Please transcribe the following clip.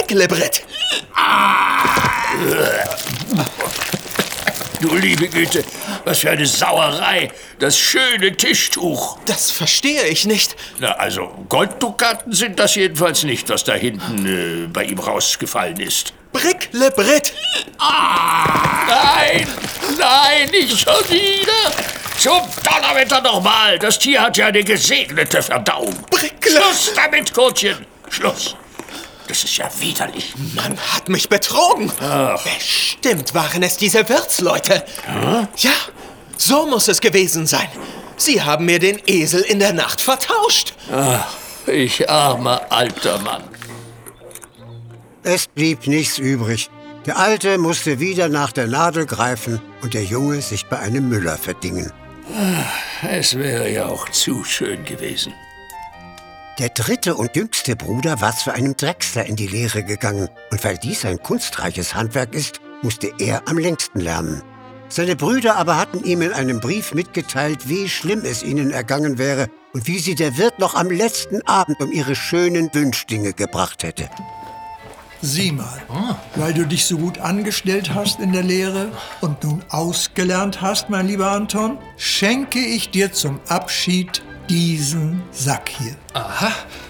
Bricklebrit! Du liebe Güte, was für eine Sauerei. Das schöne Tischtuch. Das verstehe ich nicht. Na, also Golddukaten sind das jedenfalls nicht, was da hinten bei ihm rausgefallen ist. Bricklebrit! Nein, nein, nicht schon wieder. Zum Donnerwetter nochmal. Das Tier hat ja eine gesegnete Verdauung. Schluss damit, Kurtchen. Schluss. Das ist ja widerlich. Man hat mich betrogen. Ach. Bestimmt waren es diese Wirtsleute. Ja, so muss es gewesen sein. Sie haben mir den Esel in der Nacht vertauscht. Ach, ich armer alter Mann. Es blieb nichts übrig. Der Alte musste wieder nach der Nadel greifen und der Junge sich bei einem Müller verdingen. Es wäre ja auch zu schön gewesen. Der dritte und jüngste Bruder war zu einem Drechsler in die Lehre gegangen. Und weil dies ein kunstreiches Handwerk ist, musste er am längsten lernen. Seine Brüder aber hatten ihm in einem Brief mitgeteilt, wie schlimm es ihnen ergangen wäre und wie sie der Wirt noch am letzten Abend um ihre schönen Wünschdinge gebracht hätte. Sieh mal, weil du dich so gut angestellt hast in der Lehre und nun ausgelernt hast, mein lieber Anton, schenke ich dir zum Abschied diesen Sack hier. Aha,